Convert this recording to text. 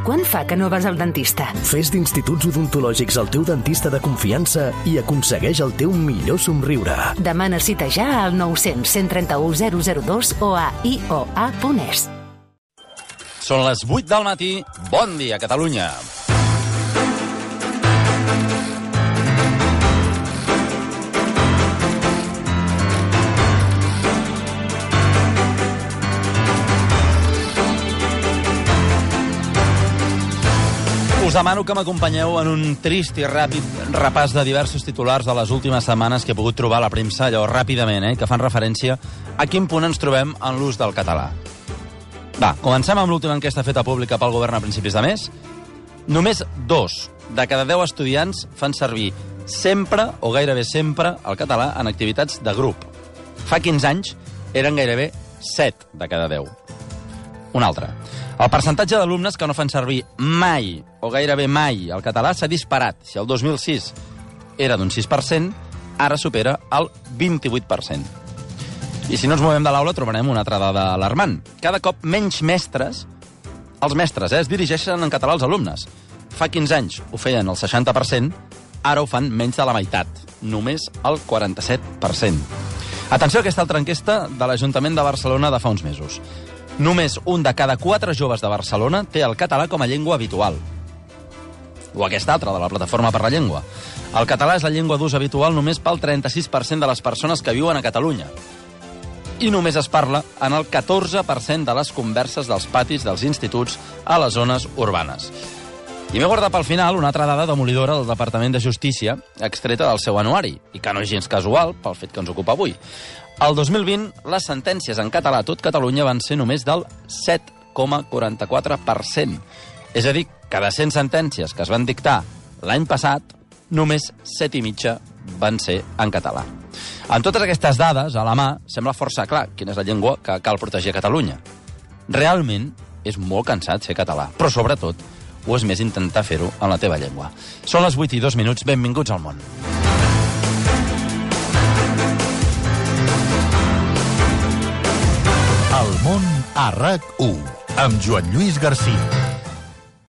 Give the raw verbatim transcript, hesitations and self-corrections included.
Quant fa que no vas al dentista? Fes d'Instituts Odontològics el teu dentista de confiança i aconsegueix el teu millor somriure. Demana cita ja al nou cents, cent trenta-u, zero zero dos o a i o a punt es. Són les vuit del matí. Bon dia, Catalunya. Us demano que m'acompanyeu en un trist i ràpid repàs de diversos titulars de les últimes setmanes que he pogut trobar a la premsa, allò ràpidament, eh, que fan referència a quin punt ens trobem en l'ús del català. Va, comencem amb l'última enquesta feta pública pel govern a principis de mes. Només dos de cada deu estudiants fan servir sempre o gairebé sempre el català en activitats de grup. Fa quinze anys eren gairebé set de cada deu. Un altre. El percentatge d'alumnes que no fan servir mai o gairebé mai el català s'ha disparat. Si el dos mil sis era d'un sis per cent, ara supera el vint-i-vuit per cent. I si no ens movem de l'aula trobarem una altra dada alarmant. Cada cop menys mestres, els mestres, eh, es dirigeixen en català als alumnes. Fa quinze anys ho feien el seixanta per cent, ara ho fan menys de la meitat, només el quaranta-set per cent. Atenció a aquesta altra enquesta de l'Ajuntament de Barcelona de fa uns mesos. Només un de cada quatre joves de Barcelona té el català com a llengua habitual. O aquesta altra, de la Plataforma per la Llengua. El català és la llengua d'ús habitual només pel trenta-sis per cent de les persones que viuen a Catalunya. I només es parla en el catorze per cent de les converses dels patis dels instituts a les zones urbanes. I m'he guardat pel final una altra dada demolidora del Departament de Justícia, extreta del seu anuari, i que no és gens casual pel fet que ens ocupa avui. El dos mil vint, les sentències en català a tot Catalunya van ser només del set coma quaranta-quatre per cent. És a dir, que de cent sentències que es van dictar l'any passat, només set i mitja van ser en català. Amb totes aquestes dades a la mà, sembla força clar quina és la llengua que cal protegir a Catalunya. Realment és molt cansat ser català, però sobretot ho és més intentar fer-ho en la teva llengua. Són les vuit i dos minuts, benvinguts al món. El món a RAC u, amb Joan Lluís Garcia.